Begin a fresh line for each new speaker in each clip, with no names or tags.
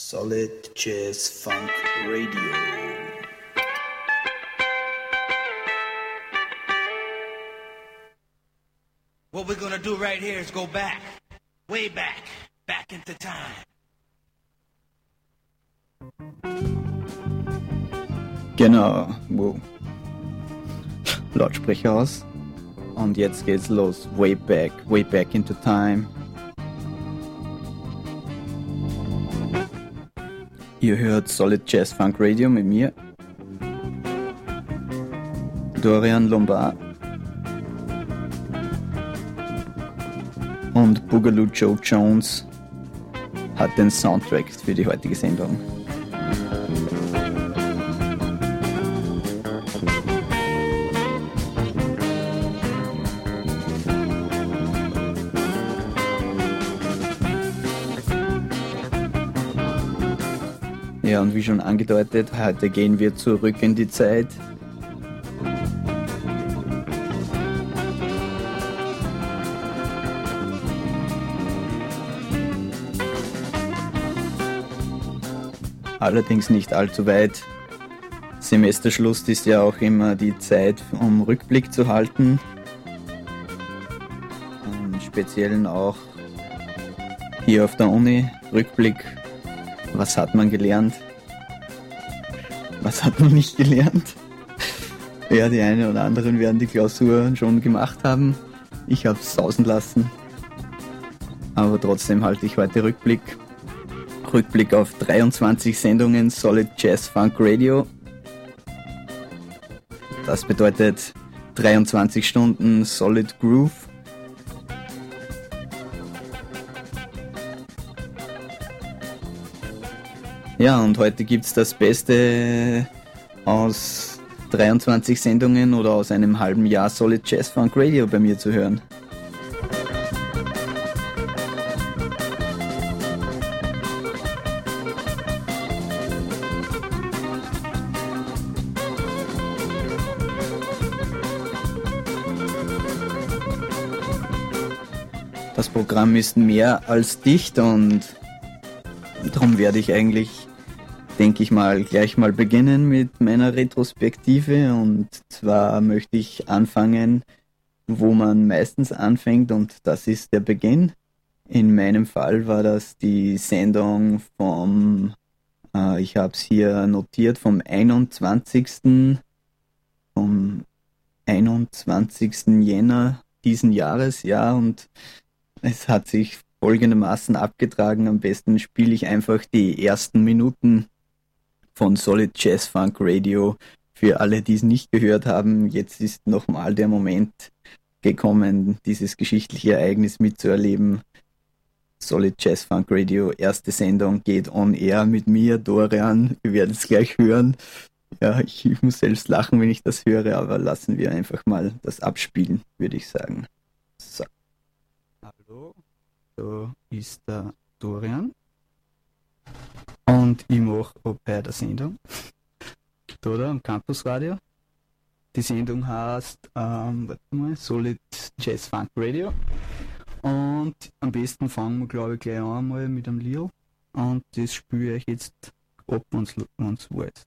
Solid Jazz Funk Radio.
What we're gonna do right here is go back, way back, back into time.
Genau, wow. Lautsprecher aus. Und jetzt geht's los. Way back into time. Ihr hört Solid Jazz Funk Radio mit mir, Dorian Lombard. Und Boogaloo Joe Jones hat den Soundtrack für die heutige Sendung. Ja, und wie schon angedeutet, heute gehen wir zurück in die Zeit. Allerdings nicht allzu weit. Semesterschluss ist ja auch immer die Zeit, um Rückblick zu halten. Im Speziellen auch hier auf der Uni. Rückblick. Was hat man gelernt? Was hat man nicht gelernt? Ja, die einen oder anderen werden die Klausur schon gemacht haben. Ich habe es sausen lassen. Aber trotzdem halte ich heute Rückblick. Rückblick auf 23 Sendungen Solid Jazz Funk Radio. Das bedeutet 23 Stunden Solid Groove. Ja, und heute gibt's das Beste aus 23 Sendungen oder aus einem halben Jahr Solid Jazz Funk Radio bei mir zu hören. Das Programm ist mehr als dicht und darum werde ich eigentlich, denke ich mal, gleich mal beginnen mit meiner Retrospektive. Und zwar möchte ich anfangen, wo man meistens anfängt, und das ist der Beginn. In meinem Fall war das die Sendung ich habe es hier notiert, vom 21. Jänner diesen Jahres, ja, und es hat sich folgendermaßen abgetragen. Am besten spiele ich einfach die ersten Minuten von Solid Jazz Funk Radio für alle, die es nicht gehört haben. Jetzt ist nochmal der Moment gekommen, dieses geschichtliche Ereignis mitzuerleben. Solid Jazz Funk Radio, erste Sendung, geht on air mit mir, Dorian. Wir werden es gleich hören. Ja, ich muss selbst lachen, wenn ich das höre, aber lassen wir einfach mal das abspielen, würde ich sagen. So. Hallo. So ist der Dorian und ich mache bei der Sendung da am Campus Radio. Die Sendung heißt Solid Jazz Funk Radio, und am besten fangen wir, glaube ich, gleich an mal mit einem Lied, und das spiele ich jetzt ab, wenn es wollt.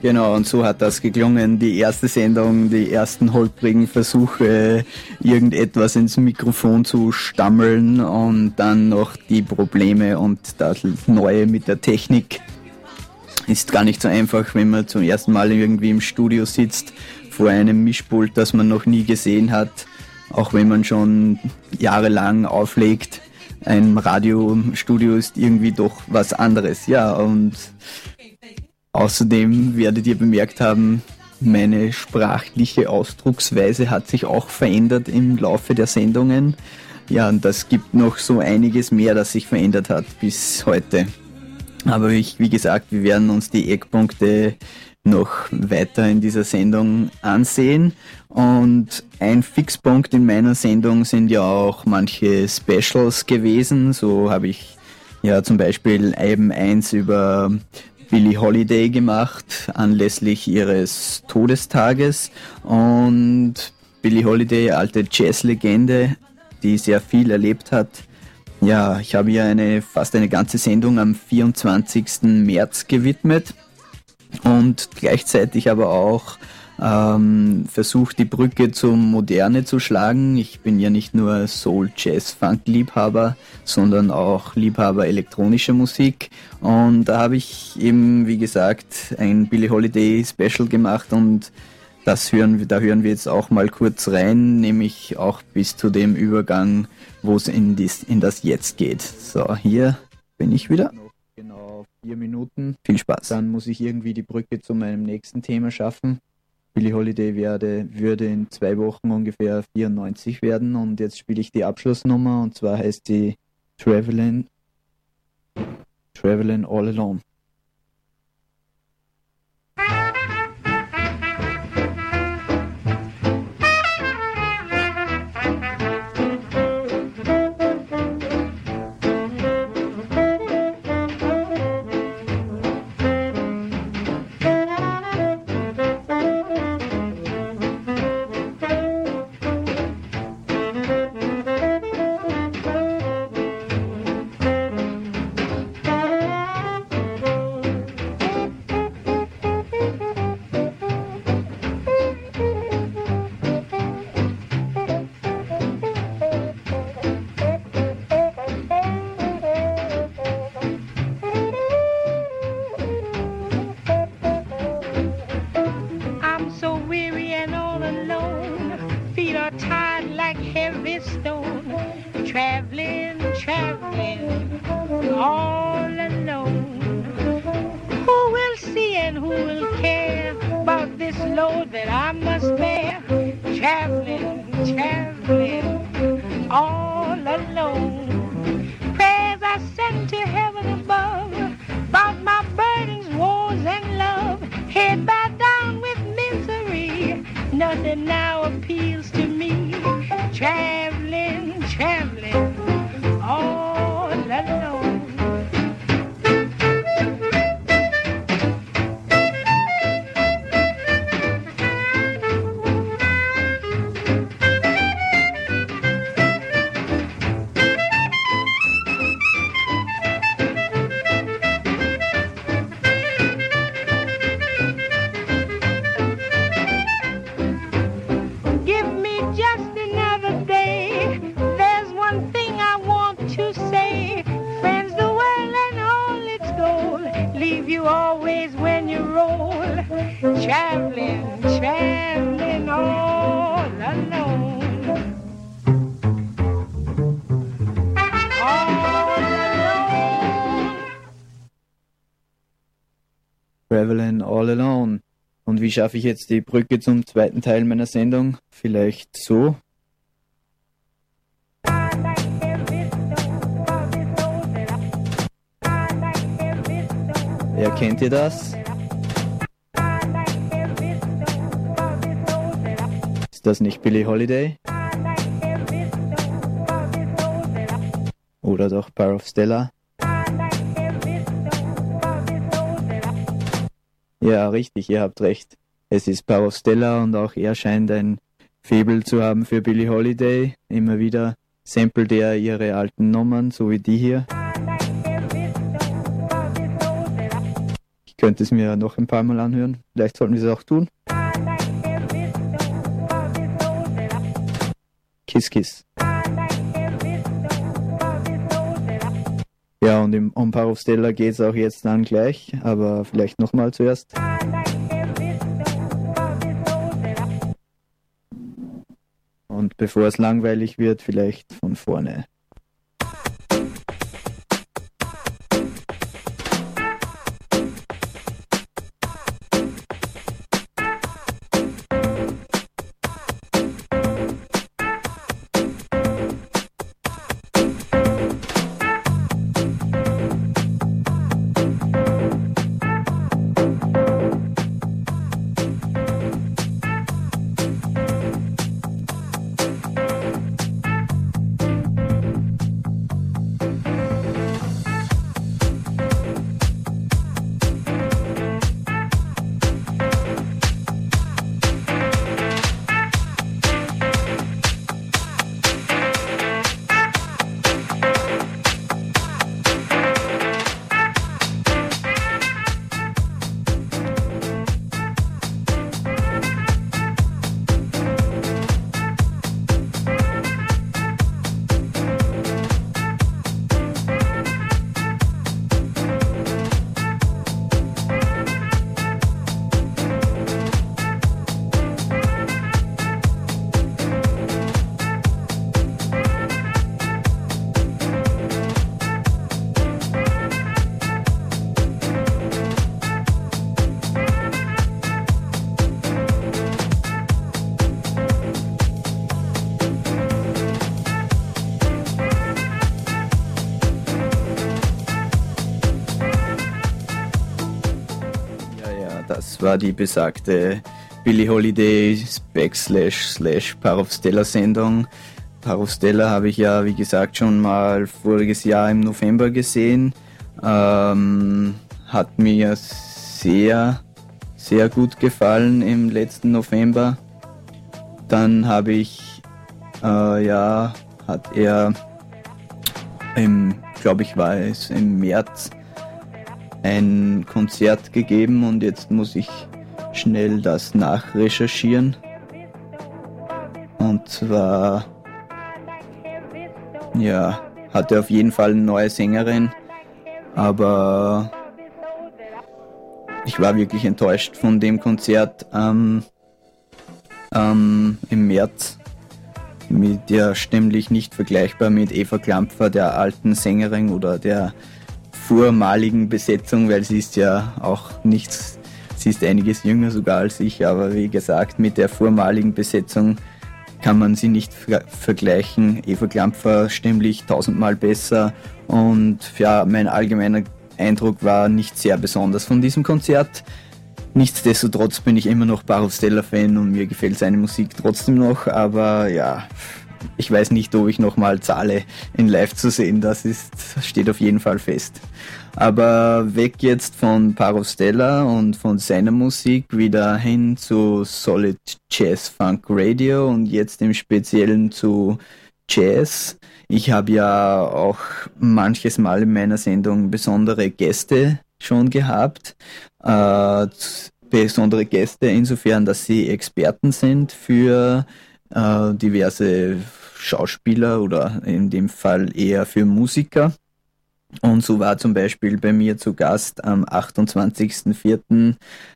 Genau, und so hat das geklungen. Die erste Sendung, die ersten holprigen Versuche, irgendetwas ins Mikrofon zu stammeln und dann noch die Probleme und das Neue mit der Technik. Ist gar nicht so einfach, wenn man zum ersten Mal irgendwie im Studio sitzt, vor einem Mischpult, das man noch nie gesehen hat, auch wenn man schon jahrelang auflegt. Ein Radiostudio ist irgendwie doch was anderes, ja, und außerdem werdet ihr bemerkt haben, meine sprachliche Ausdrucksweise hat sich auch verändert im Laufe der Sendungen. Ja, und das gibt noch so einiges mehr, das sich verändert hat bis heute. Aber wie gesagt, wir werden uns die Eckpunkte noch weiter in dieser Sendung ansehen. Und ein Fixpunkt in meiner Sendung sind ja auch manche Specials gewesen. So habe ich ja zum Beispiel eben eins über Billie Holiday gemacht, anlässlich ihres Todestages. Und Billie Holiday, alte Jazzlegende, die sehr viel erlebt hat. Ja, ich habe ihr fast eine ganze Sendung am 24. März gewidmet und gleichzeitig aber auch versucht, die Brücke zum Moderne zu schlagen. Ich bin ja nicht nur Soul, Jazz, Funk-Liebhaber, sondern auch Liebhaber elektronischer Musik. Und da habe ich eben, wie gesagt, ein Billie Holiday Special gemacht und da hören wir jetzt auch mal kurz rein, nämlich auch bis zu dem Übergang, wo es in das Jetzt geht. So, hier bin ich wieder. Noch genau 4 Minuten. Viel Spaß. Dann muss ich irgendwie die Brücke zu meinem nächsten Thema schaffen. Billie Holiday würde in 2 Wochen ungefähr 94 werden und jetzt spiele ich die Abschlussnummer und zwar heißt die Travelin' All Alone. Travelin' All Alone. Und wie schaffe ich jetzt die Brücke zum zweiten Teil meiner Sendung? Vielleicht so. Ja, kennt ihr das? Ist das nicht Billie Holiday? Oder doch Power of Stella? Ja, richtig, ihr habt recht. Es ist Power of Stella und auch er scheint ein Faible zu haben für Billie Holiday. Immer wieder samplet er ihre alten Nummern, so wie die hier. Ich könnte es mir noch ein paar Mal anhören. Vielleicht sollten wir es auch tun. Kiss Kiss. Ja, und im Empire of Stella geht es auch jetzt dann gleich, aber vielleicht nochmal zuerst. Und bevor es langweilig wird, vielleicht von vorne. Das war die besagte Billie Holiday / Power of Stella Sendung. Power of Stella habe ich ja, wie gesagt, schon mal voriges Jahr im November gesehen. Hat mir sehr, sehr gut gefallen im letzten November. Dann habe ich, hat er, glaube ich, war es im März, ein Konzert gegeben und jetzt muss ich schnell das nachrecherchieren. Und zwar, ja, hat er auf jeden Fall eine neue Sängerin, aber ich war wirklich enttäuscht von dem Konzert im März. Mit der stimmlich nicht vergleichbar mit Eva Klampfer, der alten Sängerin oder der vormaligen Besetzung, weil sie ist ja auch nichts, sie ist einiges jünger sogar als ich, aber wie gesagt, mit der vormaligen Besetzung kann man sie nicht vergleichen. Eva Klampfer stimmlich 1000-mal besser und ja, mein allgemeiner Eindruck war nicht sehr besonders von diesem Konzert. Nichtsdestotrotz bin ich immer noch Power of Stella Fan und mir gefällt seine Musik trotzdem noch, aber ja, ich weiß nicht, ob ich nochmal zahle, ihn live zu sehen, das steht auf jeden Fall fest. Aber weg jetzt von Power of Stella und von seiner Musik wieder hin zu Solid Jazz Funk Radio und jetzt im Speziellen zu Jazz. Ich habe ja auch manches Mal in meiner Sendung besondere Gäste schon gehabt. Besondere Gäste insofern, dass sie Experten sind für diverse Schauspieler oder in dem Fall eher für Musiker. Und so war zum Beispiel bei mir zu Gast am 28.04.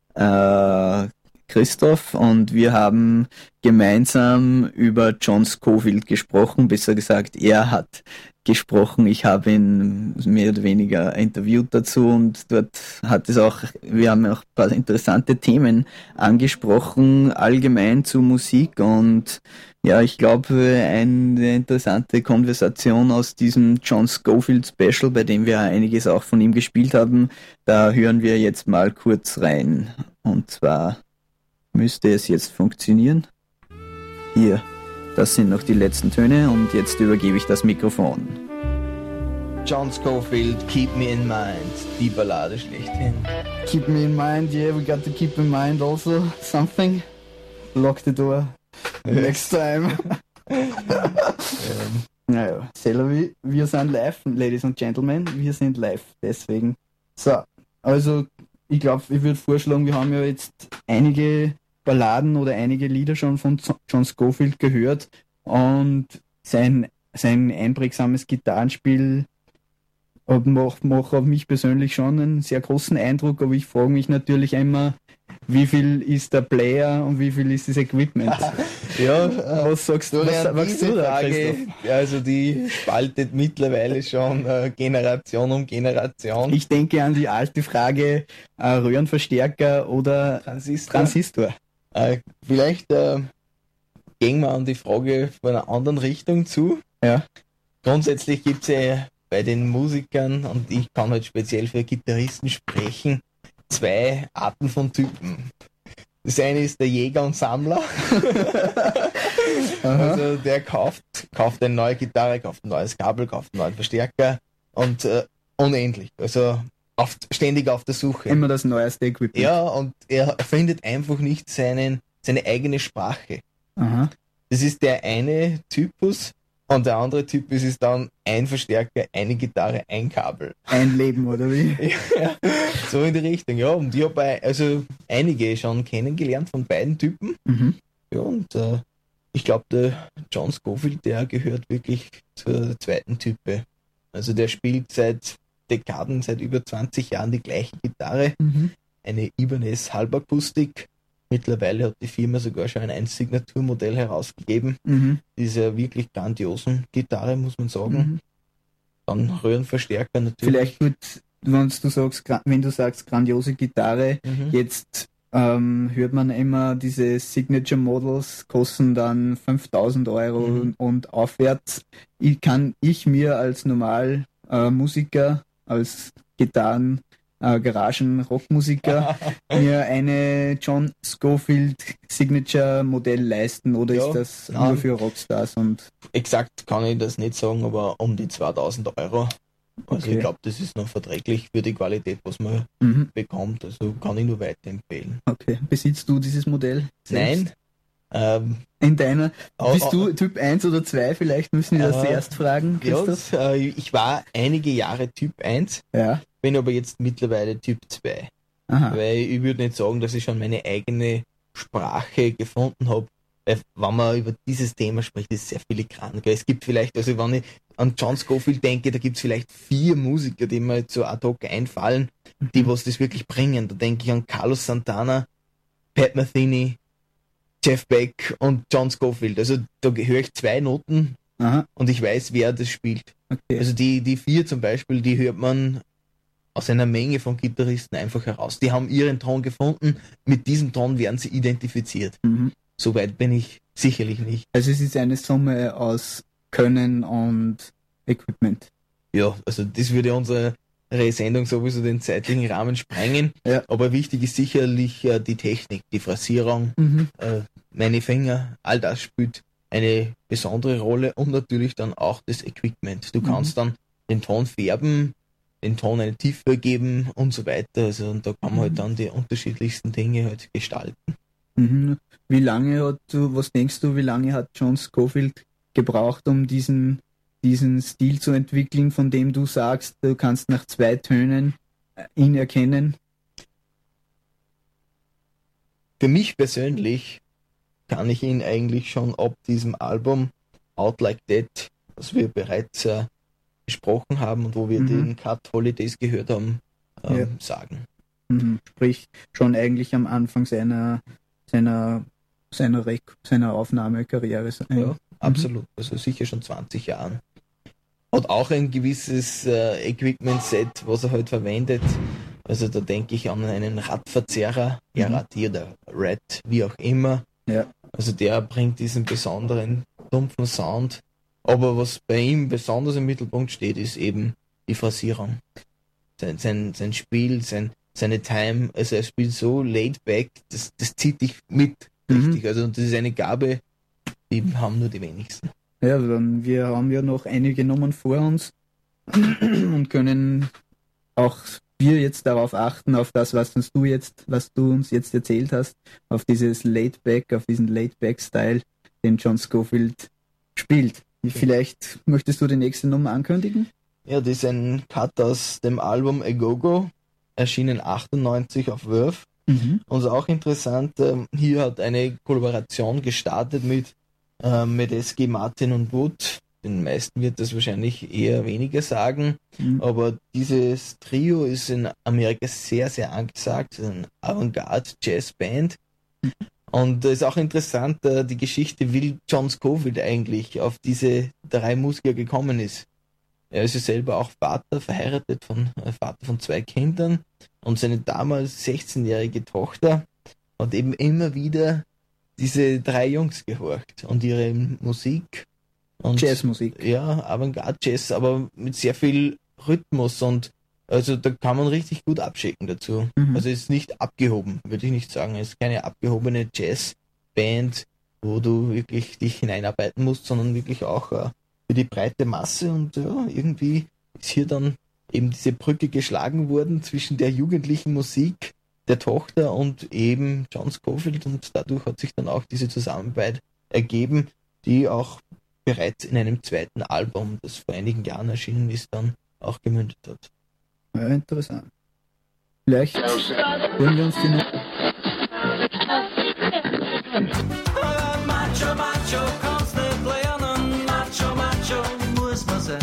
Christoph und wir haben gemeinsam über John Scofield gesprochen, besser gesagt, er hat gesprochen, ich habe ihn mehr oder weniger interviewt dazu und dort wir haben auch ein paar interessante Themen angesprochen, allgemein zu Musik und ja, ich glaube, eine interessante Konversation aus diesem John Scofield Special, bei dem wir einiges auch von ihm gespielt haben, da hören wir jetzt mal kurz rein und zwar müsste es jetzt funktionieren. Hier, das sind noch die letzten Töne und jetzt übergebe ich das Mikrofon.
John Scofield, Keep Me in Mind, die Ballade schlechthin.
Keep me in mind, yeah, we got to keep in mind also something. Lock the door. Next time. Naja, Celery, wir sind live, Ladies and Gentlemen, wir sind live, deswegen. So, also ich glaube, ich würde vorschlagen, wir haben ja jetzt einige Balladen oder einige Lieder schon von John Scofield gehört und sein einprägsames Gitarrenspiel macht auf mich persönlich schon einen sehr großen Eindruck, aber ich frage mich natürlich immer, wie viel ist der Player und wie viel ist das Equipment? Was sagst du da,
Frage, also die spaltet mittlerweile schon Generation um Generation.
Ich denke an die alte Frage, Röhrenverstärker oder Transistor.
Vielleicht gehen wir an die Frage von einer anderen Richtung zu.
Ja.
Grundsätzlich gibt es ja bei den Musikern, und ich kann halt speziell für Gitarristen sprechen, zwei Arten von Typen. Das eine ist der Jäger und Sammler. Also der kauft eine neue Gitarre, kauft ein neues Kabel, kauft einen neuen Verstärker und unendlich. Also ständig auf der Suche.
Immer das neueste Equipment.
Ja, und er findet einfach nicht seine eigene Sprache.
Aha.
Das ist der eine Typus. Und der andere Typus ist dann ein Verstärker, eine Gitarre, ein Kabel.
Ein Leben, oder wie?
Ja, so in die Richtung, ja. Und ich habe also einige schon kennengelernt von beiden Typen.
Mhm.
Ja, und ich glaube, der John Scofield, der gehört wirklich zur zweiten Type. Also der spielt seit Dekaden, seit über 20 Jahren die gleiche Gitarre.
Mhm.
Eine Ibanez Halbakustik. Mittlerweile hat die Firma sogar schon ein Signaturmodell herausgegeben.
Mhm.
Dieser wirklich grandiosen Gitarre, muss man sagen.
Mhm.
Dann Röhrenverstärker natürlich.
Vielleicht wird, wenn du sagst grandiose Gitarre, jetzt hört man immer, diese Signature Models kosten dann 5.000 Euro und aufwärts. Kann ich mir als Musiker, als Garagen-Rockmusiker mir eine John Scofield Signature Modell leisten oder ist das nur für Rockstars?
Exakt kann ich das nicht sagen, aber um die 2.000 Euro. Also
Okay.
ich glaube, das ist noch verträglich für die Qualität, was man bekommt. Also kann ich nur weiterempfehlen.
Okay. Besitzt du dieses Modell selbst?
Nein.
In deiner, bist du Typ 1 oder 2? Vielleicht müssen wir das zuerst fragen, Christoph.
Ja, ich war einige Jahre Typ 1,
Ja.
bin aber jetzt mittlerweile Typ 2.
Aha.
Weil ich würde nicht sagen, dass ich schon meine eigene Sprache gefunden habe. Weil wenn man über dieses Thema spricht, ist es sehr filigran. Gell? Es gibt vielleicht, also wenn ich an John Scofield denke, da gibt es vielleicht 4 Musiker, die mir jetzt so ad hoc einfallen, die was das wirklich bringen. Da denke ich an Carlos Santana, Pat Metheny, Jeff Beck und John Scofield. Also da höre ich 2 Noten
Aha.
und ich weiß, wer das spielt.
Okay.
Also die 4 zum Beispiel, die hört man aus einer Menge von Gitarristen einfach heraus. Die haben ihren Ton gefunden, mit diesem Ton werden sie identifiziert.
Mhm.
Soweit bin ich sicherlich nicht.
Also es ist eine Summe aus Können und Equipment.
Ja, also das würde unsere Sendung sowieso den zeitlichen Rahmen sprengen.
Ja.
Aber wichtig ist sicherlich die Technik, die Phrasierung, meine Finger, all das spielt eine besondere Rolle und natürlich dann auch das Equipment. Du kannst dann den Ton färben, den Ton eine Tiefe geben und so weiter. Also und da kann man halt dann die unterschiedlichsten Dinge halt gestalten.
Mhm. Was denkst du, wie lange hat John Scofield gebraucht, um diesen Stil zu entwickeln, von dem du sagst, du kannst nach 2 Tönen ihn erkennen?
Für mich persönlich kann ich ihn eigentlich schon ab diesem Album Out Like That, was wir bereits besprochen haben und wo wir den Cut Holidays gehört haben, sagen.
Mhm. Sprich, schon eigentlich am Anfang seiner Aufnahmekarriere.
Ja, absolut. Also sicher schon 20 Jahren. Hat auch ein gewisses Equipment-Set, was er halt verwendet. Also da denke ich an einen Radverzerrer, RAT oder RAT, wie auch immer.
Ja.
Also der bringt diesen besonderen, dumpfen Sound. Aber was bei ihm besonders im Mittelpunkt steht, ist eben die Phrasierung. Sein Spiel, seine Time, also er spielt so laid back, das zieht dich mit, richtig. Also das ist eine Gabe, die haben nur die wenigsten.
Ja, dann wir haben ja noch einige Nummern vor uns und können auch wir jetzt darauf achten, auf das, was du uns jetzt erzählt hast, auf dieses auf diesen Laid-Back-Style, den John Scofield spielt. Vielleicht möchtest du die nächste Nummer ankündigen?
Ja, das ist ein Cut aus dem Album A Go-Go, erschienen 98 auf Verve. Und auch interessant, hier hat eine Kollaboration gestartet mit Medeski, Martin und Wood. Den meisten wird das wahrscheinlich eher weniger sagen, aber dieses Trio ist in Amerika sehr, sehr angesagt. Es ist eine Avantgarde-Jazz-Band. Und ist auch interessant, die Geschichte, wie John Scofield eigentlich auf diese 3 Musiker gekommen ist. Er ist ja selber auch Vater, verheiratet, Vater von 2 Kindern, und seine damals 16-jährige Tochter hat eben immer wieder diese 3 Jungs gehorcht und ihre Musik. Und
Jazzmusik.
Ja, Avantgarde-Jazz, aber mit sehr viel Rhythmus, und also da kann man richtig gut abschicken dazu. Also ist nicht abgehoben, würde ich nicht sagen. Es ist keine abgehobene Jazzband, wo du wirklich dich hineinarbeiten musst, sondern wirklich auch für die breite Masse, und ja, irgendwie ist hier dann eben diese Brücke geschlagen worden zwischen der jugendlichen Musik der Tochter und eben John Scofield, und dadurch hat sich dann auch diese Zusammenarbeit ergeben, die auch bereits in einem 2. Album, das vor einigen Jahren erschienen ist, dann auch gemündet hat.
Ja, interessant. Vielleicht hören wir uns die noch.
Macho, macho, constant playing, macho, macho, muss man sein.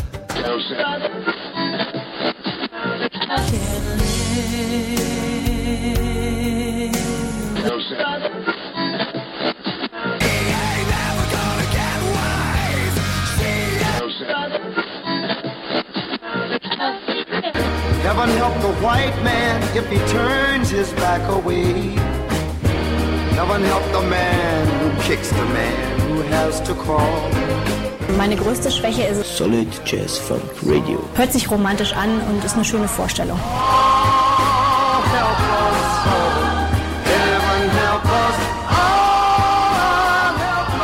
Heaven help the white man if he turns his back away. Heaven help the man who kicks the man who has to crawl.
Meine größte Schwäche ist,
Solid Jazz Funk Radio.
hört sich romantisch an und ist eine schöne Vorstellung.
Oh, help us, oh, heaven help us, oh, help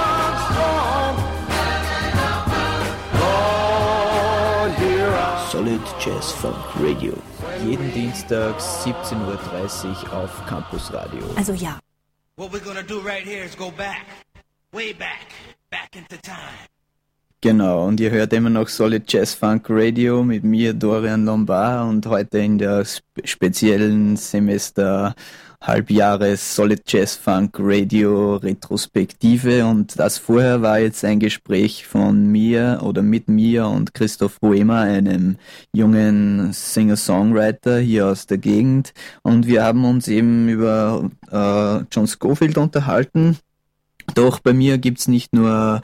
us, oh, Lord, hear us.
Solid Jazz Funk Radio.
Jeden Dienstag 17:30 Uhr auf Campus Radio.
Also ja.
What we're gonna do right here is go back, way back, back into time.
Genau, und ihr hört immer noch Solid Jazz Funk Radio mit mir, Dorian Lombard, und heute in der speziellen Semester Halbjahres Solid Jazz Funk Radio Retrospektive, und das vorher war jetzt ein Gespräch von mir oder mit mir und Christoph Ruemer, einem jungen Singer-Songwriter hier aus der Gegend, und wir haben uns eben über John Scofield unterhalten. Doch bei mir gibt's nicht nur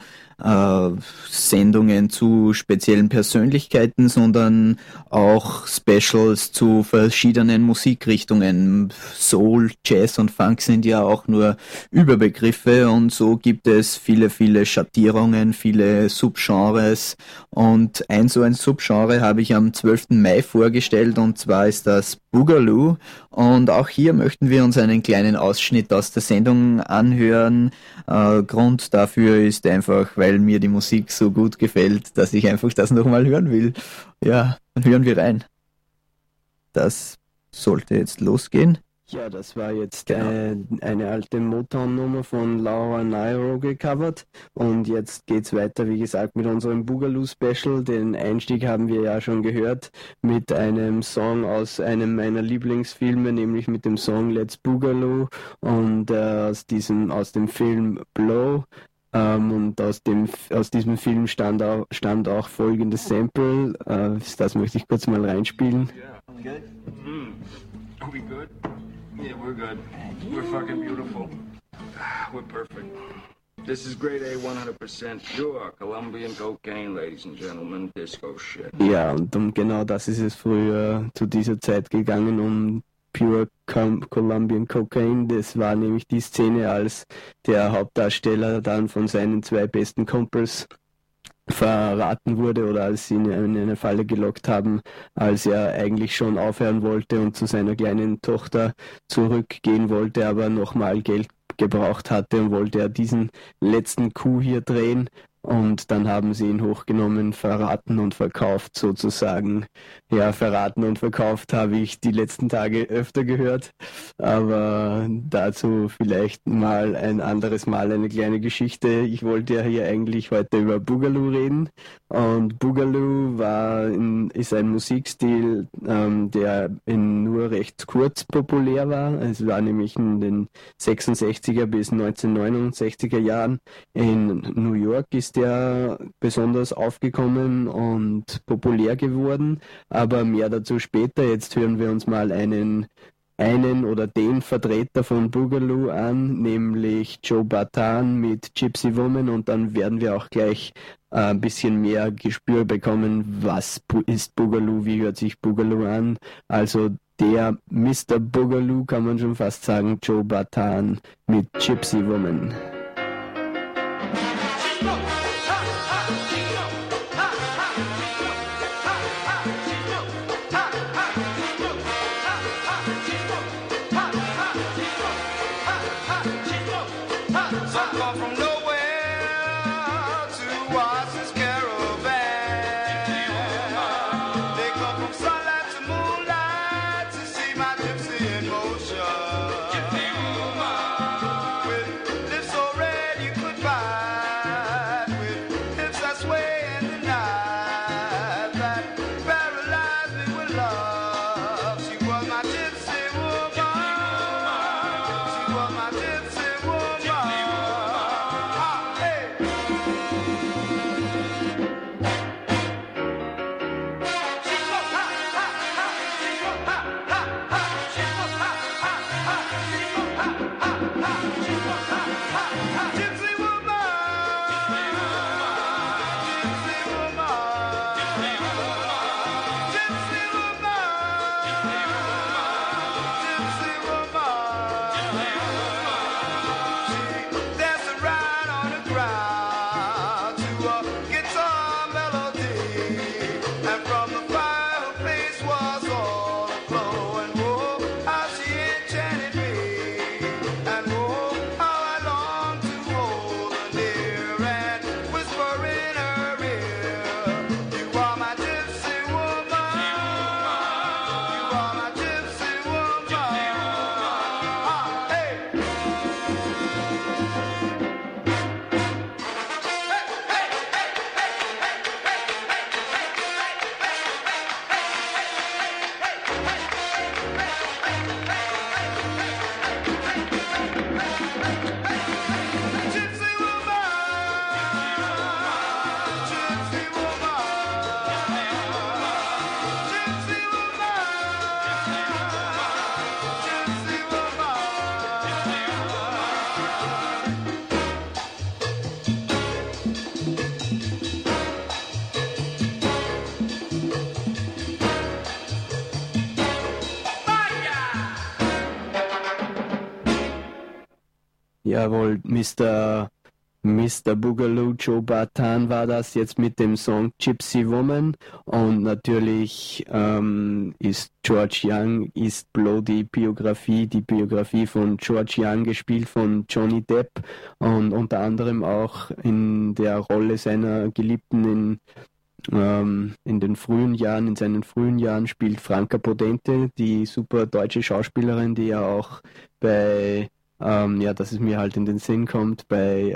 Sendungen zu speziellen Persönlichkeiten, sondern auch Specials zu verschiedenen Musikrichtungen. Soul, Jazz und Funk sind ja auch nur Überbegriffe, und so gibt es viele, viele Schattierungen, viele Subgenres, und ein Subgenre habe ich am 12. Mai vorgestellt, und zwar ist das Boogaloo, und auch hier möchten wir uns einen kleinen Ausschnitt aus der Sendung anhören. Grund dafür ist einfach, weil mir die Musik so gut gefällt, dass ich einfach das nochmal hören will. Ja, dann hören wir rein. Das sollte jetzt losgehen.
Ja, das war jetzt eine alte Motown-Nummer von Laura Nyro gecovert, und jetzt geht's weiter, wie gesagt, mit unserem Boogaloo-Special. Den Einstieg haben wir ja schon gehört mit einem Song aus einem meiner Lieblingsfilme, nämlich mit dem Song Let's Boogaloo, und aus dem Film Blow. Und aus diesem Film stammt auch folgendes Sample. Das möchte ich kurz mal reinspielen.
Yeah. Good? Are we good? Yeah, we're good. We're fucking beautiful. We're perfect. This is grade A 100% pure Colombian cocaine, ladies and gentlemen. Disco shit.
Ja, und um genau das ist es früher zu dieser Zeit gegangen, um Pure Colombian Cocaine. Das war nämlich die Szene, als der Hauptdarsteller dann von seinen 2 besten Kumpels verraten wurde, oder als sie ihn in eine Falle gelockt haben, als er eigentlich schon aufhören wollte und zu seiner kleinen Tochter zurückgehen wollte, aber nochmal Geld gebraucht hatte, und wollte er diesen letzten Coup hier drehen, und dann haben sie ihn hochgenommen, verraten und verkauft sozusagen. Ja, verraten und verkauft habe ich die letzten Tage öfter gehört, aber dazu vielleicht mal ein anderes Mal eine kleine Geschichte. Ich wollte ja hier eigentlich heute über Boogaloo reden, und Boogaloo ist ein Musikstil, der nur recht kurz populär war. Es war nämlich in den 66er bis 1969er Jahren. In New York ist der besonders aufgekommen und populär geworden, aber mehr dazu später. Jetzt hören wir uns mal einen oder den Vertreter von Boogaloo an, nämlich Joe Bataan mit Gypsy Woman, und dann werden wir auch gleich ein bisschen mehr Gespür bekommen, was ist Boogaloo, wie hört sich Boogaloo an. Also der Mr. Boogaloo, kann man schon fast sagen, Joe Bataan mit Gypsy Woman. Jawohl, Mr. Boogaloo, Joe Bataan war das jetzt mit dem Song Gypsy Woman, und natürlich ist George Young, East Blow die Biografie von George Young, gespielt von Johnny Depp, und unter anderem auch in der Rolle seiner Geliebten in seinen frühen Jahren spielt Franka Potente, die super deutsche Schauspielerin, die ja auch dass es mir halt in den Sinn kommt, bei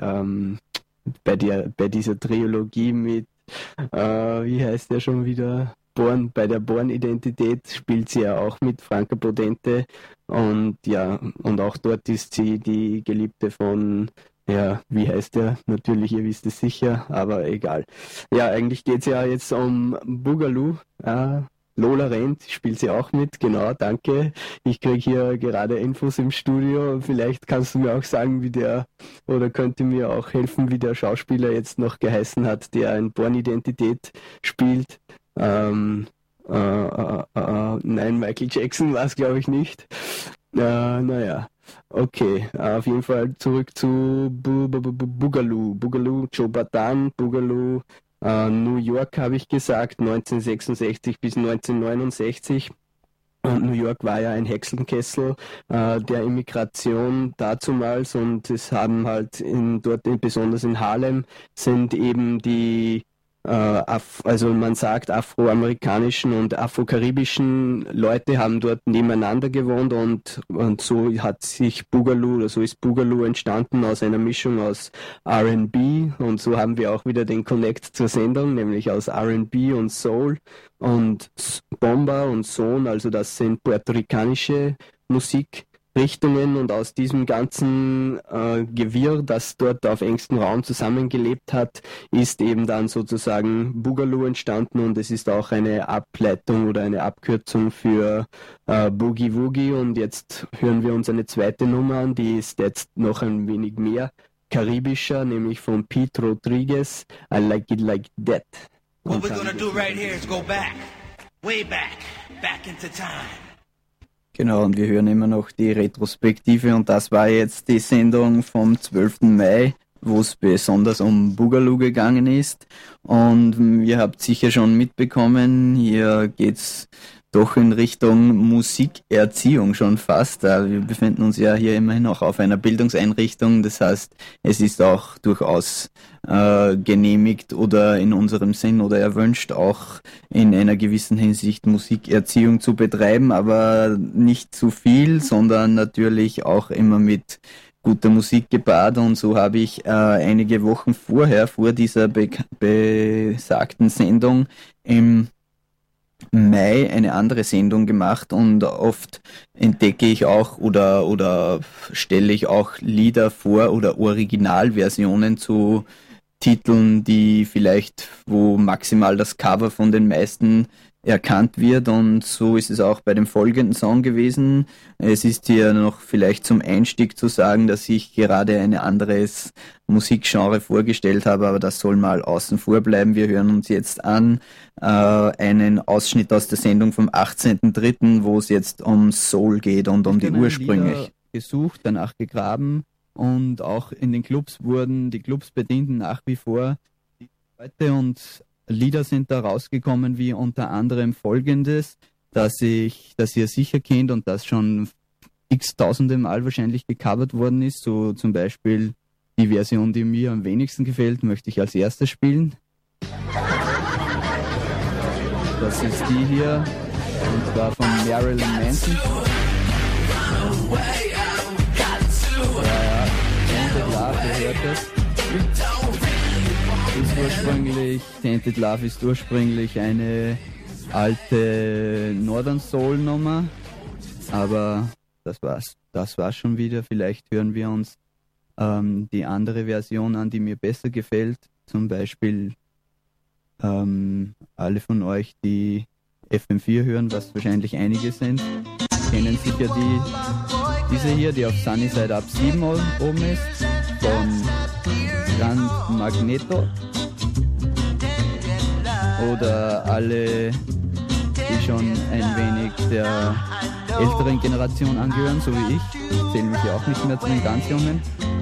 dieser Trilogie mit, wie heißt der schon wieder? Bei der Born-Identität spielt sie ja auch mit, Franka Potente, und auch dort ist sie die Geliebte von, wie heißt der? Natürlich, ihr wisst es sicher, aber egal. Ja, eigentlich geht es ja jetzt um Boogaloo. Lola Rent spielt sie auch mit, genau, danke. Ich kriege hier gerade Infos im Studio. Vielleicht kannst du mir auch sagen, könnte mir auch helfen, wie der Schauspieler jetzt noch geheißen hat, der in Born-Identität spielt. Nein, Michael Jackson war es, glaube ich, nicht. Okay, auf jeden Fall zurück zu Boogaloo. Boogaloo, Joe Bataan, Boogaloo, New York habe ich gesagt, 1966 bis 1969. Und New York war ja ein Hexenkessel der Immigration dazumals, und es haben halt dort besonders in Harlem sind eben die also man sagt, afroamerikanischen und afrokaribischen Leute haben dort nebeneinander gewohnt, und so hat sich Boogaloo, oder so ist Boogaloo entstanden aus einer Mischung aus R&B, und so haben wir auch wieder den Connect zur Sendung, nämlich aus R&B und Soul und Bomba und Son, also das sind puerto-ricanische Musikrichtungen, und aus diesem ganzen Gewirr, das dort auf engstem Raum zusammengelebt hat, ist eben dann sozusagen Boogaloo entstanden, und es ist auch eine Ableitung oder eine Abkürzung für Boogie Woogie. Und jetzt hören wir uns eine zweite Nummer an, die ist jetzt noch ein wenig mehr karibischer, nämlich von Pete Rodriguez, I Like It Like That.
What we're gonna do right here is go back, way back, back into time.
Genau, und wir hören immer noch die Retrospektive, und das war jetzt die Sendung vom 12. Mai, wo es besonders um Boogaloo gegangen ist. Und ihr habt sicher schon mitbekommen, hier geht's doch in Richtung Musikerziehung schon fast. Wir befinden uns ja hier immerhin auch auf einer Bildungseinrichtung, das heißt, es ist auch durchaus genehmigt oder in unserem Sinn oder erwünscht, auch in einer gewissen Hinsicht Musikerziehung zu betreiben, aber nicht zu viel, sondern natürlich auch immer mit guter Musik gepaart. Und so habe ich einige Wochen vor dieser besagten Sendung im Mai eine andere Sendung gemacht, und oft entdecke ich auch oder stelle ich auch Lieder vor oder Originalversionen zu Titeln, die vielleicht, wo maximal das Cover von den meisten erkannt wird, und so ist es auch bei dem folgenden Song gewesen. Es ist hier noch vielleicht zum Einstieg zu sagen, dass ich gerade ein anderes Musikgenre vorgestellt habe, aber das soll mal außen vor bleiben. Wir hören uns jetzt an einen Ausschnitt aus der Sendung vom 18.03., wo es jetzt um Soul geht und um die Ursprünge. Gesucht, danach gegraben, und auch in den Clubs wurden die Clubs bedienten nach wie vor die Leute, und Lieder sind da rausgekommen, wie unter anderem folgendes, das ihr sicher kennt und das schon x-tausende Mal wahrscheinlich gecovert worden ist. So zum Beispiel die Version, die mir am wenigsten gefällt, möchte ich als erstes spielen. Das ist die hier, und zwar von Marilyn Manson. Ja, Tainted Love, ihr hört das. Tainted Love ist ursprünglich eine alte Northern Soul Nummer, aber das war's schon wieder. Vielleicht hören wir uns die andere Version an, die mir besser gefällt. Zum Beispiel alle von euch, die FM4 hören, was wahrscheinlich einige sind, kennen sicher diese hier, die auf Sunnyside Up 7 oben ist, von Grand Magneto. Oder alle, die schon ein wenig der älteren Generation angehören, so wie ich zähle mich ja auch nicht mehr zu den ganz Jungen.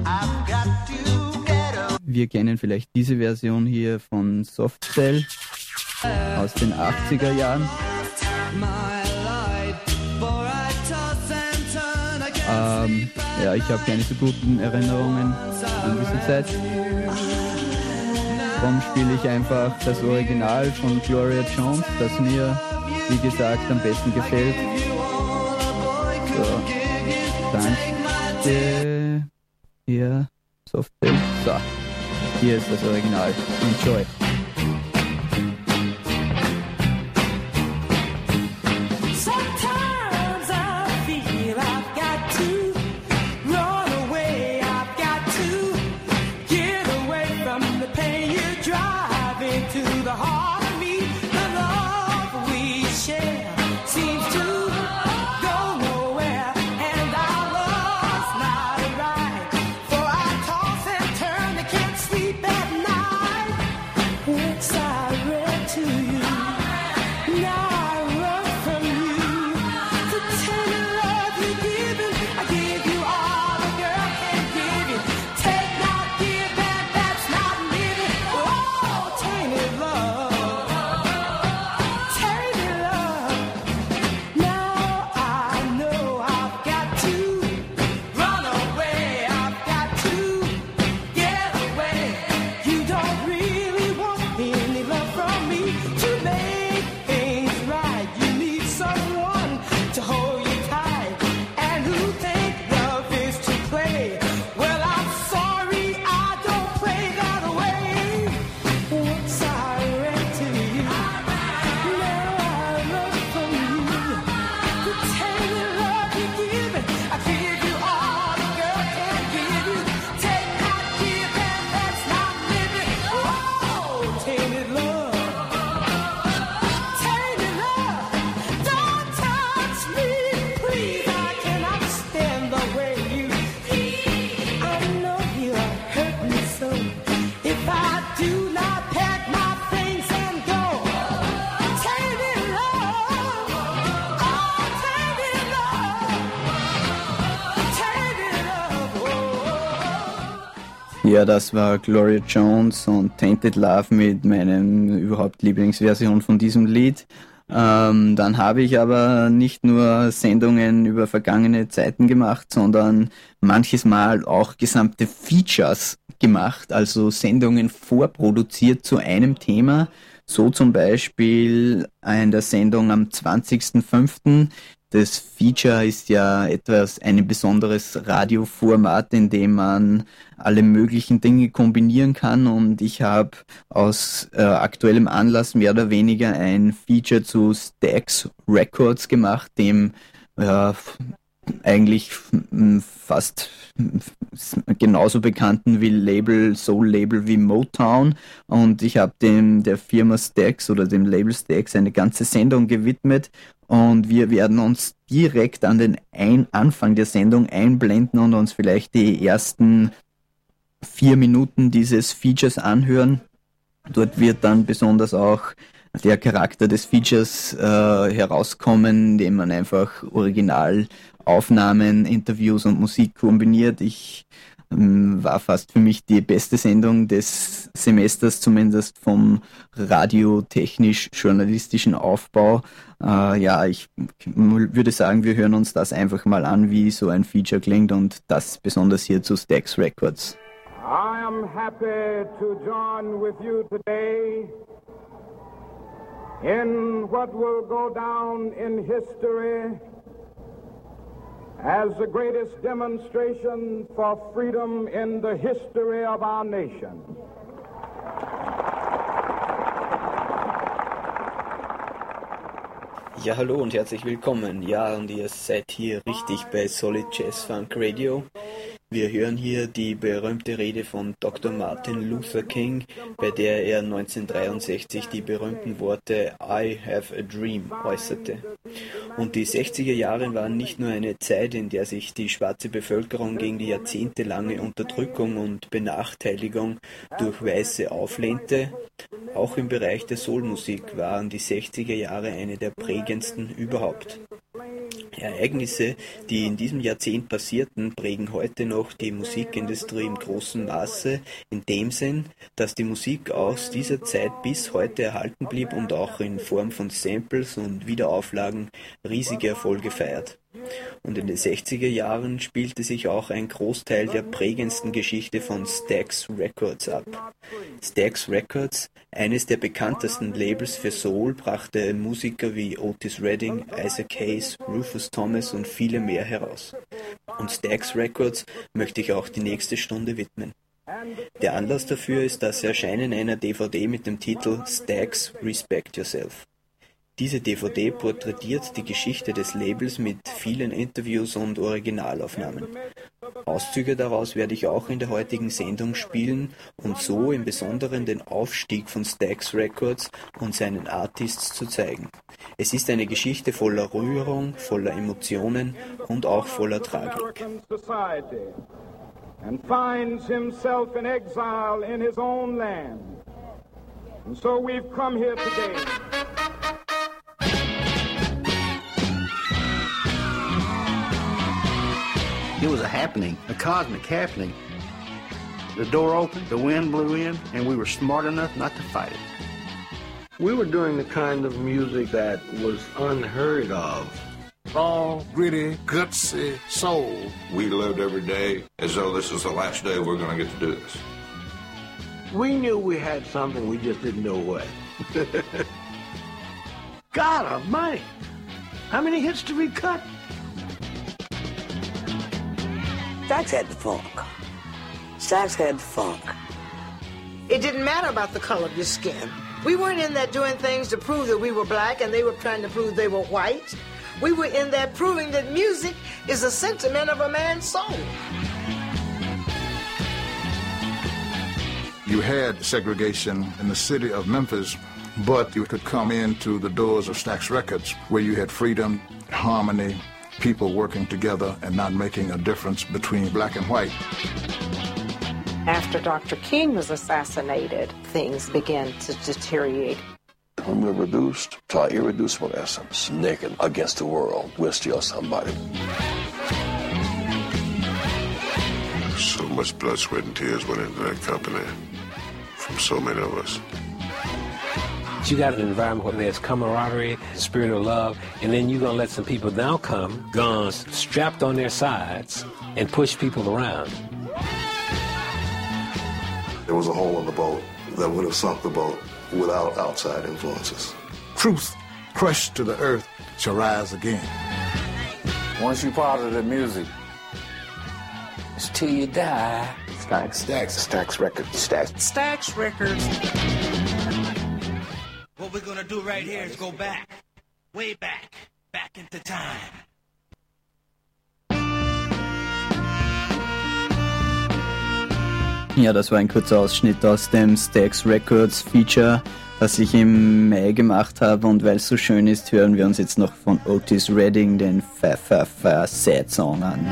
Wir kennen vielleicht diese Version hier von Soft Cell aus den 80er Jahren. Ja, ich habe keine so guten Erinnerungen an diese Zeit. Darum spiele ich einfach das Original von Gloria Jones, das mir, wie gesagt, am besten gefällt. So, danke. Hier, Software. So, hier ist das Original. Enjoy. Ja, das war Gloria Jones und Tainted Love mit meinem überhaupt Lieblingsversion von diesem Lied. Dann habe ich aber nicht nur Sendungen über vergangene Zeiten gemacht, sondern manches Mal auch gesamte Features gemacht, also Sendungen vorproduziert zu einem Thema. So zum Beispiel in der Sendung am 20.05. Das Feature ist ja ein besonderes Radioformat, in dem man alle möglichen Dinge kombinieren kann, und ich habe aus aktuellem Anlass mehr oder weniger ein Feature zu Stax Records gemacht, dem eigentlich fast genauso bekannten Soul-Label wie Motown, und ich habe der Firma Stax oder dem Label Stax eine ganze Sendung gewidmet. Und wir werden uns direkt an den Anfang der Sendung einblenden und uns vielleicht die ersten 4 Minuten dieses Features anhören. Dort wird dann besonders auch der Charakter des Features herauskommen, indem man einfach Originalaufnahmen, Interviews und Musik kombiniert. War fast für mich die beste Sendung des Semesters, zumindest vom radiotechnisch-journalistischen Aufbau. Ich würde sagen, wir hören uns das einfach mal an, wie so ein Feature klingt, und das besonders hier zu Stax Records.
I am happy to join with you today in what will go down in history as the greatest demonstration for freedom in the history of our nation.
Ja, hallo und herzlich willkommen. Ja, und ihr seid hier richtig bei Solid Jazz Funk Radio. Wir hören hier die berühmte Rede von Dr. Martin Luther King, bei der er 1963 die berühmten Worte I have a dream äußerte. Und die 60er Jahre waren nicht nur eine Zeit, in der sich die schwarze Bevölkerung gegen die jahrzehntelange Unterdrückung und Benachteiligung durch Weiße auflehnte. Auch im Bereich der Soulmusik waren die 60er Jahre eine der prägendsten überhaupt. Ereignisse, die in diesem Jahrzehnt passierten, prägen heute noch die Musikindustrie im großen Maße, in dem Sinn, dass die Musik aus dieser Zeit bis heute erhalten blieb und auch in Form von Samples und Wiederauflagen riesige Erfolge feiert. Und in den 60er Jahren spielte sich auch ein Großteil der prägendsten Geschichte von Stax Records ab. Stax Records, eines der bekanntesten Labels für Soul, brachte Musiker wie Otis Redding, Isaac Hayes, Rufus Thomas und viele mehr heraus. Und Stax Records möchte ich auch die nächste Stunde widmen. Der Anlass dafür ist das Erscheinen einer DVD mit dem Titel Stax Respect Yourself. Diese DVD porträtiert die Geschichte des Labels mit vielen Interviews und Originalaufnahmen. Auszüge daraus werde ich auch in der heutigen Sendung spielen und so im Besonderen den Aufstieg von Stax Records und seinen Artists zu zeigen. Es ist eine Geschichte voller Rührung, voller Emotionen und auch voller Tragik.
And finds himself in exile in his own land. And so we've come here today.
It was a happening, a cosmic happening. The door opened, the wind blew in, and we were smart enough not to fight it.
We were doing the kind of music that was unheard of.
Raw, gritty, gutsy soul.
We lived every day as though this was the last day we're going to get to do this.
We knew we had something, we just didn't know what. God almighty! How many hits did we cut?
Stax had the funk. Stax had the funk.
It didn't matter about the color of your skin. We weren't in there doing things to prove that we were black and they were trying to prove they were white. We were in there proving that music is a sentiment of a man's soul.
You had segregation in the city of Memphis, but you could come into the doors of Stax Records where you had freedom, harmony, people working together and not making a difference between black and white.
After Dr. King was assassinated, things began to deteriorate.
When we're reduced to our irreducible essence, naked against the world, we're still somebody. So much blood, sweat, and tears went into that company from so many of us.
You got an environment where there's camaraderie, spirit of love, and then you're going to let some people now come, guns strapped on their sides, and push people around.
There was a hole in the boat that would have sunk the boat without outside influences.
Truth, crushed to the earth, shall rise again.
Once you're part of the music, it's till you die.
Stax Records.
Stax Records.
What we're gonna do right here is go back, way back, back into time.
Ja, das war ein kurzer Ausschnitt aus dem Stax Records Feature, das ich im Mai gemacht habe, und weil es so schön ist, hören wir uns jetzt noch von Otis Redding den Sad Song an.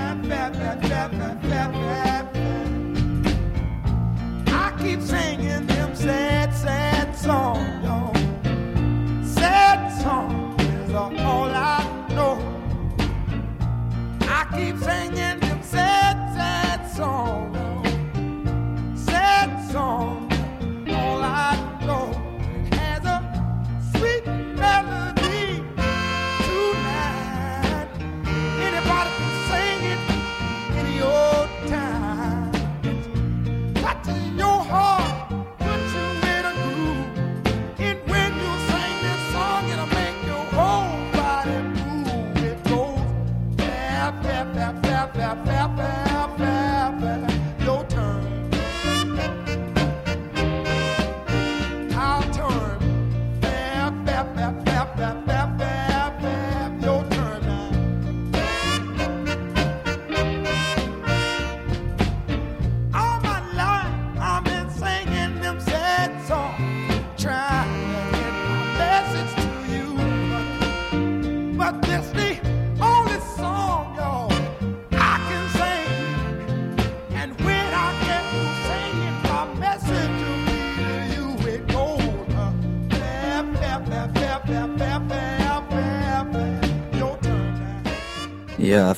I keep singing them sad, sad songs, y'all. Sad songs is all I know. I keep singing them sad, sad songs. Sad songs, all I know. It has a sweet melody tonight. Anybody can sing it any old time. It's got to your heart, put you in a groove. And when you sing this song, it'll make your whole body move. It goes fap, fap, fap, fap, fap, fap, fap, fap, fap. Your turn. I'll turn. Fap, fap, fap, fap, fap, fap, fap, fap. Your turn now. All my life I've been singing them sad songs, trying to get my message to you. But this the only song, y'all, I can sing. And when I get to singing my message to you, it goes fap, fap, fap, fap, fap, fap, fap, fap, fap. Your turn now.
Ja,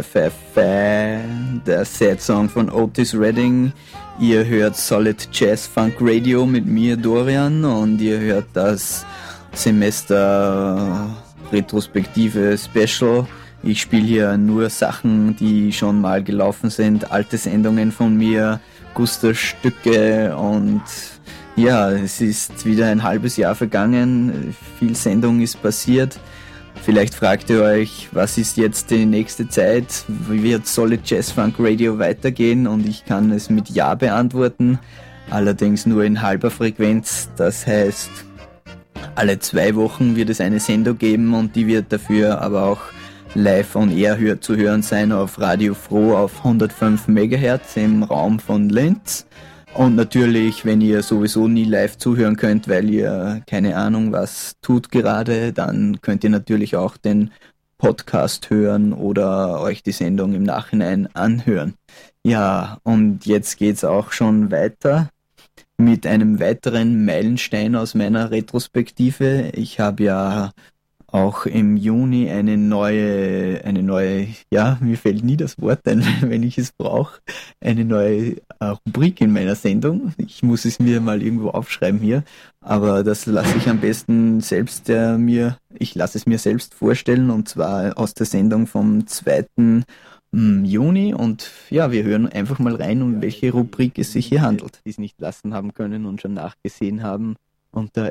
der Sad Song von Otis Redding. Ihr hört Solid Jazz Funk Radio mit mir, Dorian, und ihr hört das Semester Retrospektive Special. Ich spiele hier nur Sachen, die schon mal gelaufen sind, alte Sendungen von mir, Guster-Stücke, und ja, es ist wieder ein halbes Jahr vergangen, viel Sendung ist passiert. Vielleicht fragt ihr euch, was ist jetzt die nächste Zeit? Wie wird Solid Jazz Funk Radio weitergehen? Und ich kann es mit Ja beantworten, allerdings nur in halber Frequenz. Das heißt, alle 2 Wochen wird es eine Sendung geben, und die wird dafür aber auch live on air zu hören sein auf Radio Froh auf 105 MHz im Raum von Linz. Und natürlich, wenn ihr sowieso nie live zuhören könnt, weil ihr keine Ahnung was tut gerade, dann könnt ihr natürlich auch den Podcast hören oder euch die Sendung im Nachhinein anhören. Ja, und jetzt geht's auch schon weiter mit einem weiteren Meilenstein aus meiner Retrospektive. Ich habe ja auch im Juni eine neue, ja, mir fällt nie das Wort ein, wenn ich es brauche, eine neue Rubrik in meiner Sendung. Ich muss es mir mal irgendwo aufschreiben hier, aber das lasse ich am besten selbst ich lasse es mir selbst vorstellen, und zwar aus der Sendung vom 2. Juni, und ja, wir hören einfach mal rein, um welche Rubrik es sich hier handelt. Die es nicht lassen haben können und schon nachgesehen haben unter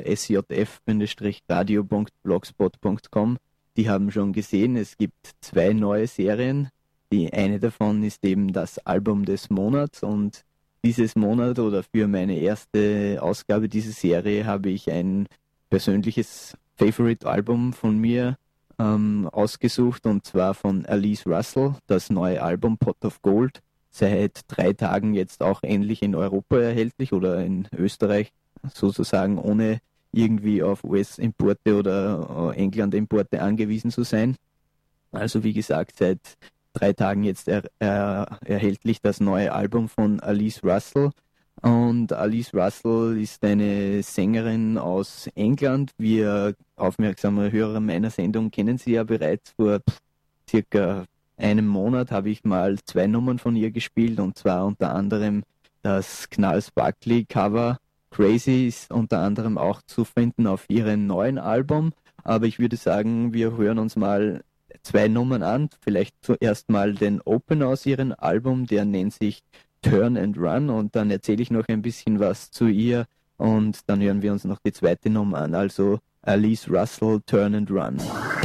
sjf-radio.blogspot.com. Die haben schon gesehen, es gibt 2 neue Serien. Die eine davon ist eben das Album des Monats, und dieses Monat oder für meine erste Ausgabe dieser Serie habe ich ein persönliches Favorite-Album von mir ausgesucht, und zwar von Alice Russell, das neue Album Pot of Gold, seit 3 Tagen jetzt auch endlich in Europa erhältlich oder in Österreich sozusagen, ohne irgendwie auf US-Importe oder England-Importe angewiesen zu sein. Also wie gesagt, seit 3 Tagen jetzt erhältlich das neue Album von Alice Russell. Und Alice Russell ist eine Sängerin aus England. Wir aufmerksame Hörer meiner Sendung kennen sie ja bereits. Vor circa einem Monat habe ich mal 2 Nummern von ihr gespielt, und zwar unter anderem das Gnarls Barkley Cover Crazy ist unter anderem auch zu finden auf ihrem neuen Album. Aber ich würde sagen, wir hören uns mal 2 Nummern an. Vielleicht zuerst mal den Opener aus ihrem Album, der nennt sich Turn and Run, und dann erzähle ich noch ein bisschen was zu ihr und dann hören wir uns noch die zweite Nummer an. Also Alice Russell, Turn and Run.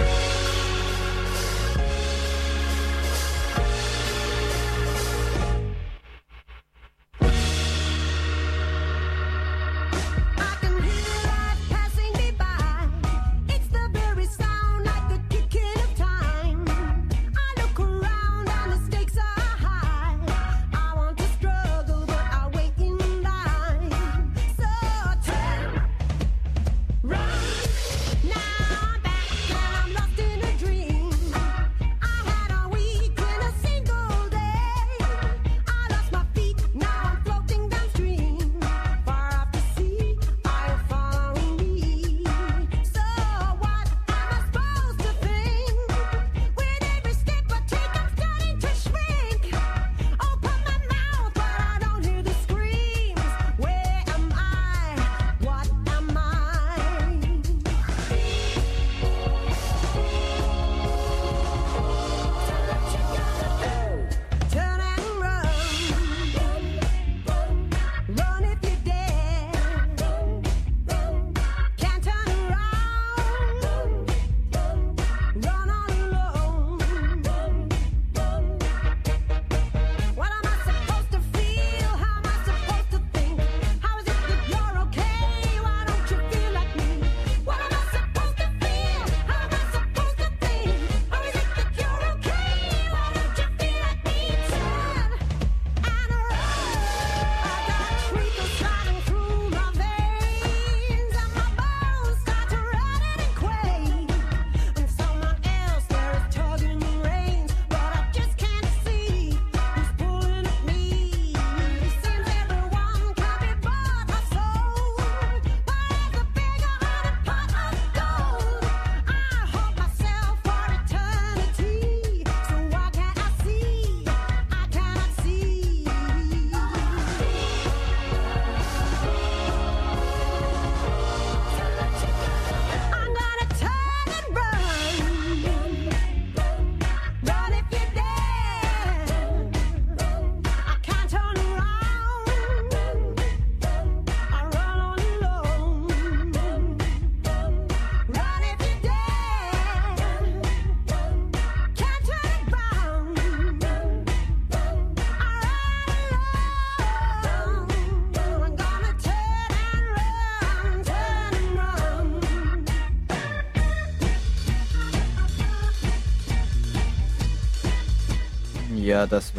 Ja, das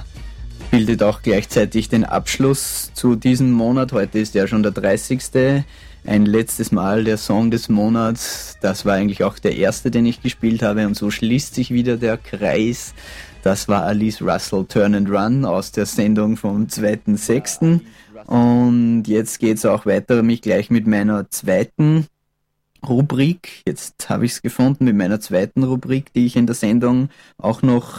bildet auch gleichzeitig den Abschluss zu diesem Monat. Heute ist ja schon der 30. Ein letztes Mal der Song des Monats. Das war eigentlich auch der erste, den ich gespielt habe, und so schließt sich wieder der Kreis. Das war Alice Russell, Turn and Run aus der Sendung vom 2.6. Und jetzt geht's auch weiter, mich gleich mit meiner zweiten Rubrik. Jetzt habe ich es gefunden mit meiner zweiten Rubrik, die ich in der Sendung auch noch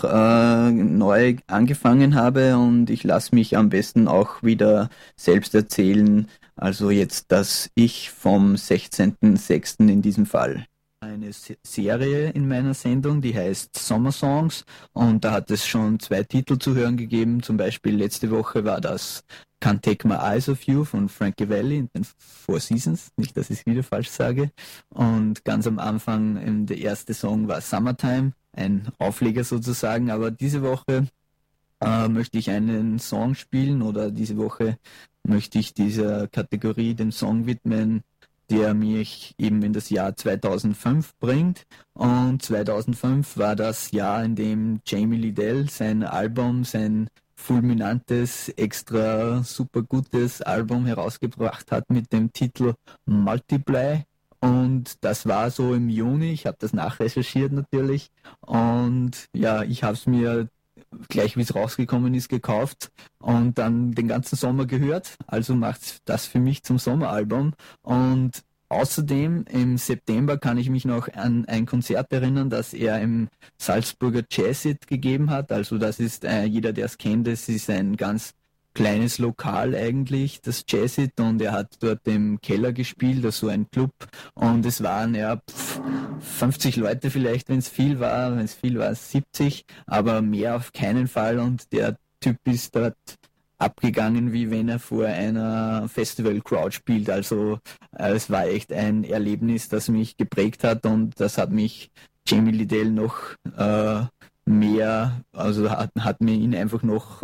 neu angefangen habe, und ich lasse mich am besten auch wieder selbst erzählen. Also jetzt das Ich vom 16.06. in diesem Fall. Eine Serie in meiner Sendung, die heißt Summer Songs, und da hat es schon 2 Titel zu hören gegeben. Zum Beispiel letzte Woche war das Can't Take My Eyes Off You von Frankie Valli in den Four Seasons, nicht, dass ich es wieder falsch sage. Und ganz am Anfang, der erste Song war Summertime, ein Aufleger sozusagen, aber diese Woche möchte ich einen Song spielen, oder diese Woche möchte ich dieser Kategorie den Song widmen, der mich eben in das Jahr 2005 bringt. Und 2005 war das Jahr, in dem Jamie Liddell sein Album, sein fulminantes, extra super gutes Album herausgebracht hat mit dem Titel Multiply. Und das war so im Juni, ich habe das nachrecherchiert natürlich. Und ja, ich habe es mir gleich wie es rausgekommen ist gekauft und dann den ganzen Sommer gehört. Also macht das für mich zum Sommeralbum. Und Außerdem im September kann ich mich noch an ein Konzert erinnern, das er im Salzburger Jazzit gegeben hat. Also das ist, jeder der es kennt, das ist ein ganz kleines Lokal eigentlich, das Jazzit, und er hat dort im Keller gespielt, also ein Club, und es waren 50 Leute vielleicht, wenn es viel war 70, aber mehr auf keinen Fall, und der Typ ist dort abgegangen, wie wenn er vor einer Festival-Crowd spielt. Also es war echt ein Erlebnis, das mich geprägt hat, und das hat mich Jamie Lidell noch mehr, also hat mir ihn einfach noch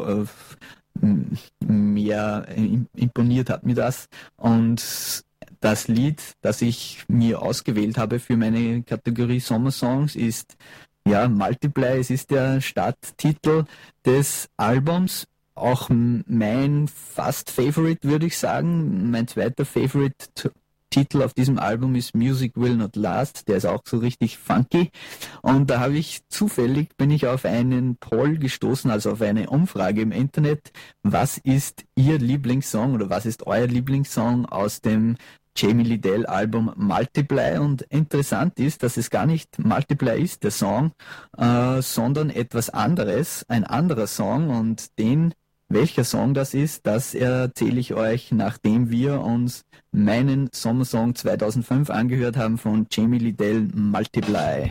mehr imponiert hat mir das. Und das Lied, das ich mir ausgewählt habe für meine Kategorie Sommersongs, ist Multiply. Es ist der Starttitel des Albums. Auch mein fast Favorite, würde ich sagen. Mein zweiter Favorite-Titel auf diesem Album ist Music Will Not Last. Der ist auch so richtig funky. Und da bin ich auf einen Poll gestoßen, also auf eine Umfrage im Internet. Was ist Ihr Lieblingssong oder was ist euer Lieblingssong aus dem Jamie Lidell Album Multiply? Und interessant ist, dass es gar nicht Multiply ist, der Song, sondern etwas anderes, ein anderer Song, und welcher Song das ist, das erzähle ich euch, nachdem wir uns meinen Sommersong 2005 angehört haben von Jamie Lidell, Multiply.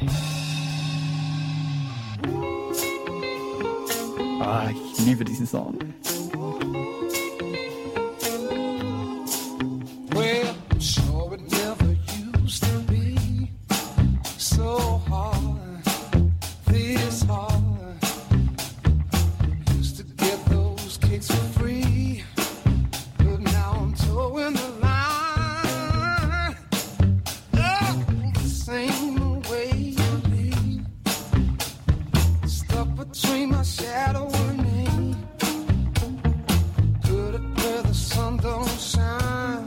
Ich liebe diesen Song.
Well, sure it never used to be so hard, this hard. Used to get those kicks for free, but now I'm towing the line. Oh, the same way you be, stuck between my shadow and me. Good at where the sun don't shine.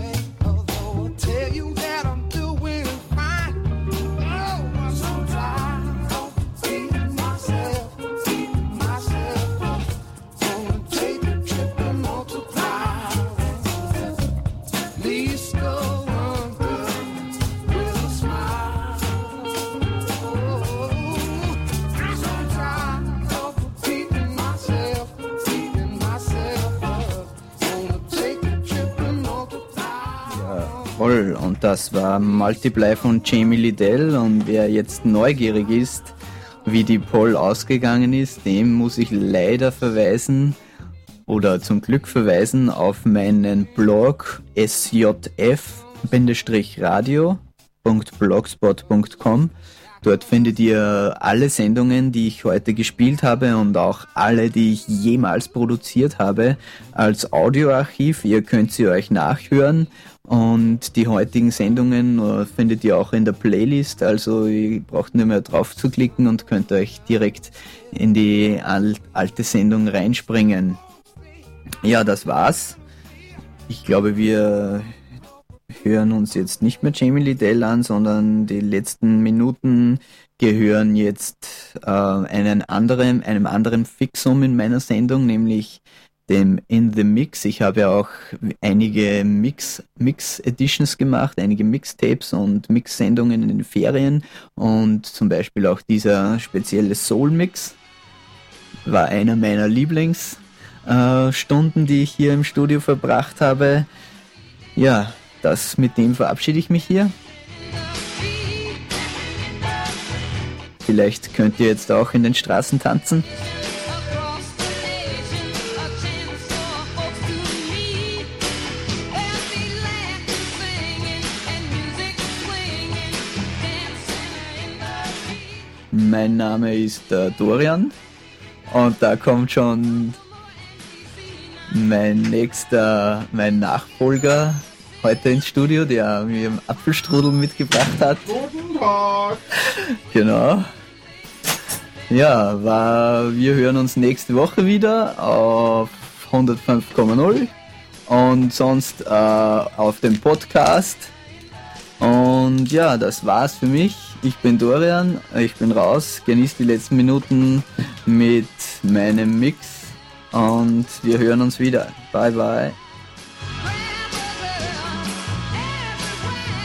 Und das war Multiply von Jamie Lidell, und wer jetzt neugierig ist, wie die Poll ausgegangen ist, dem muss ich leider verweisen oder zum Glück verweisen auf meinen Blog sjf-radio.blogspot.com. Dort findet ihr alle Sendungen, die ich heute gespielt habe, und auch alle, die ich jemals produziert habe, als Audioarchiv. Ihr könnt sie euch nachhören, und die heutigen Sendungen findet ihr auch in der Playlist. Also ihr braucht nur mehr drauf zu klicken und könnt euch direkt in die alte Sendung reinspringen. Ja, das war's. Ich glaube, wir hören uns jetzt nicht mehr Jamie Lidell an, sondern die letzten Minuten gehören jetzt einem anderen Fixum in meiner Sendung, nämlich dem In the Mix. Ich habe ja auch einige Mix-Editions gemacht, einige Mixtapes und Mix-Sendungen in den Ferien, und zum Beispiel auch dieser spezielle Soul-Mix war einer meiner Lieblingsstunden, die ich hier im Studio verbracht habe. Ja, mit dem verabschiede ich mich hier. Vielleicht könnt ihr jetzt auch in den Straßen tanzen. Mein Name ist Dorian, und da kommt schon mein Nachfolger heute ins Studio, der mir Apfelstrudel mitgebracht hat.
Guten Tag!
Genau. Ja, wir hören uns nächste Woche wieder auf 105,0 und sonst auf dem Podcast. Und ja, das war's für mich. Ich bin Dorian, ich bin raus, genießt die letzten Minuten mit meinem Mix, und wir hören uns wieder. Bye bye.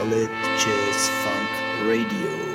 Solid Jazz Funk Radio.